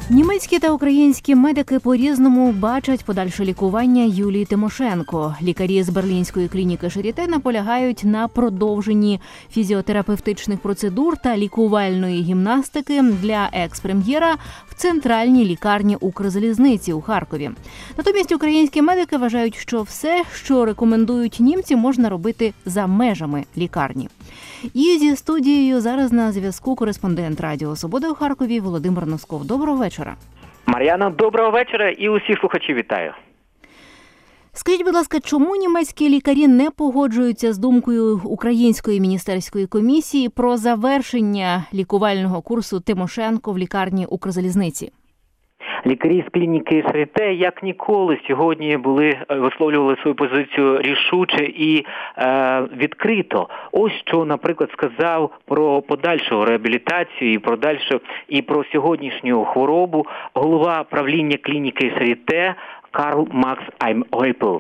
Німецькі та українські медики по-різному бачать подальше лікування Юлії Тимошенко. Лікарі з берлінської клініки Шаріте наполягають на продовженні фізіотерапевтичних процедур та лікувальної гімнастики для екс-прем'єра в центральній лікарні Укрзалізниці у Харкові. Натомість українські медики вважають, що все, що рекомендують німці, можна робити за межами лікарні. І зі студією зараз на зв'язку кореспондент Радіо Свобода у Харкові Володимир Носков. Доброго вечора. Мар'яно, доброго вечора і усіх слухачів вітаю. Скажіть, будь ласка, чому німецькі лікарі не погоджуються з думкою Української міністерської комісії про завершення лікувального курсу Тимошенко в лікарні Укрзалізниці? Лікарі з клініки Шаріте як ніколи сьогодні висловлювали свою позицію рішуче і відкрито. Ось що, наприклад, сказав про подальшу реабілітацію і про сьогоднішню хворобу голова правління клініки Шаріте Карл Макс Аймгойпл.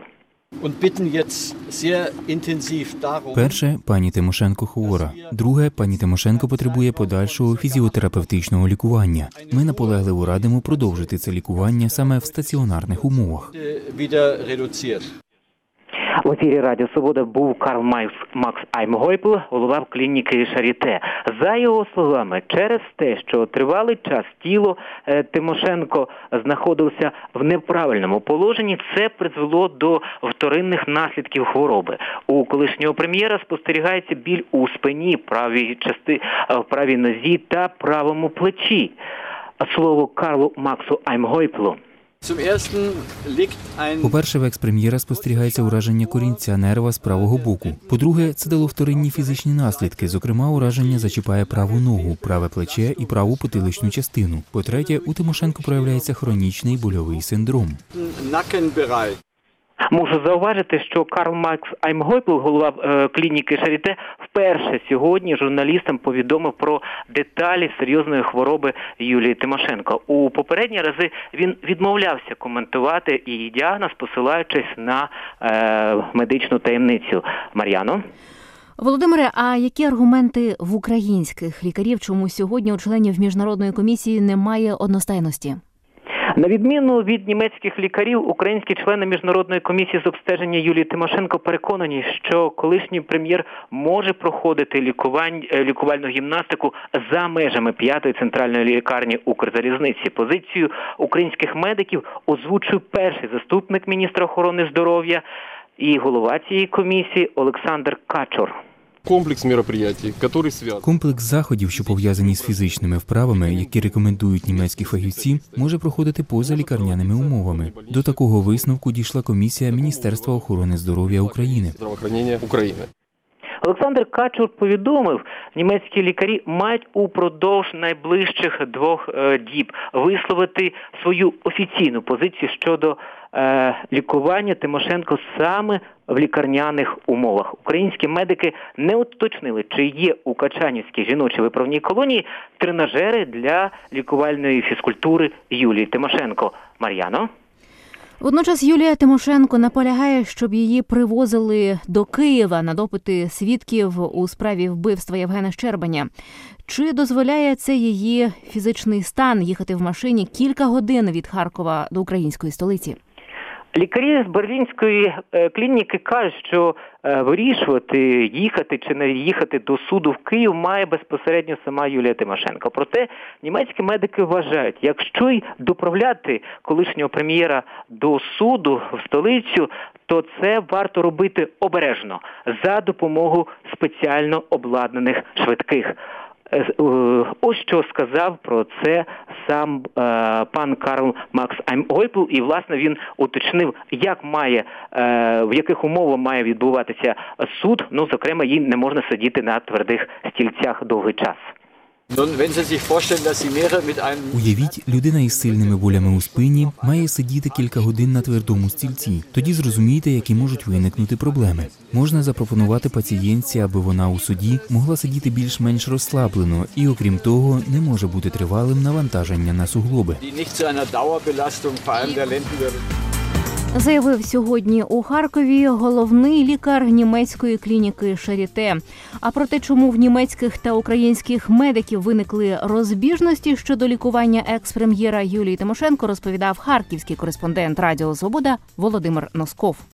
Перше, пані Тимошенко хвора. Друге, пані Тимошенко потребує подальшого фізіотерапевтичного лікування. Ми наполегливо радимо продовжити це лікування саме в стаціонарних умовах. В ефірі Радіо Свобода був Карл Макс Аймгойпл, голова клініки Шаріте. За його словами, через те, що тривалий час тіло Тимошенко знаходилося в неправильному положенні, це призвело до вторинних наслідків хвороби. У колишнього прем'єра спостерігається біль у спині, правій нозі та правому плечі. Слово Карлу Максу Аймгойплу. По-перше, в екс-прем'єра спостерігається ураження корінця нерва з правого боку. По-друге, це дало вторинні фізичні наслідки, зокрема, ураження зачіпає праву ногу, праве плече і праву потиличну частину. По-третє, у Тимошенко проявляється хронічний больовий синдром. Можу зауважити, що Карл Макс Аймгойпл, голова клініки Шаріте, вперше сьогодні журналістам повідомив про деталі серйозної хвороби Юлії Тимошенко. У попередні рази він відмовлявся коментувати її діагноз, посилаючись на медичну таємницю. Мар'яно? Володимире, а які аргументи в українських лікарів, чому сьогодні у членів міжнародної комісії немає одностайності? На відміну від німецьких лікарів, українські члени Міжнародної комісії з обстеження Юлії Тимошенко переконані, що колишній прем'єр може проходити лікувальну гімнастику за межами 5-ї центральної лікарні Укрзалізниці. Позицію українських медиків озвучив перший заступник міністра охорони здоров'я і голова цієї комісії Олександр Качур. Комплекс заходів, що пов'язані з фізичними вправами, які рекомендують німецькі фахівці, може проходити поза лікарняними умовами. До такого висновку дійшла комісія Міністерства охорони здоров'я України. Олександр Качур повідомив, німецькі лікарі мають упродовж найближчих 2 діб висловити свою офіційну позицію щодо лікування Тимошенко саме в лікарняних умовах. Українські медики не уточнили, чи є у Качанівській жіночій виправній колонії тренажери для лікувальної фізкультури Юлії Тимошенко. Мар'яно? Водночас Юлія Тимошенко наполягає, щоб її привозили до Києва на допити свідків у справі вбивства Євгена Щербаня. Чи дозволяє це її фізичний стан їхати в машині кілька годин від Харкова до української столиці? Лікарі з берлінської клініки кажуть, що вирішувати, їхати чи не їхати до суду в Київ має безпосередньо сама Юлія Тимошенко. Проте німецькі медики вважають, якщо й доправляти колишнього прем'єра до суду в столицю, то це варто робити обережно, за допомогою спеціально обладнаних швидких. Ось що сказав про це сам пан Карл Макс Аймгойпл, і, власне, він уточнив, в яких умовах має відбуватися суд. Зокрема, їй не можна сидіти на твердих стільцях довгий час. Уявіть, людина із сильними болями у спині має сидіти кілька годин на твердому стільці. Тоді зрозумієте, які можуть виникнути проблеми. Можна запропонувати пацієнтці, аби вона у суді могла сидіти більш-менш розслаблено і, окрім того, не може бути тривалим навантаження на суглоби. Заявив сьогодні у Харкові головний лікар німецької клініки Шаріте. А про те, чому в німецьких та українських медиків виникли розбіжності щодо лікування екс-прем'єра Юлії Тимошенко, розповідав харківський кореспондент Радіо Свобода Володимир Носков.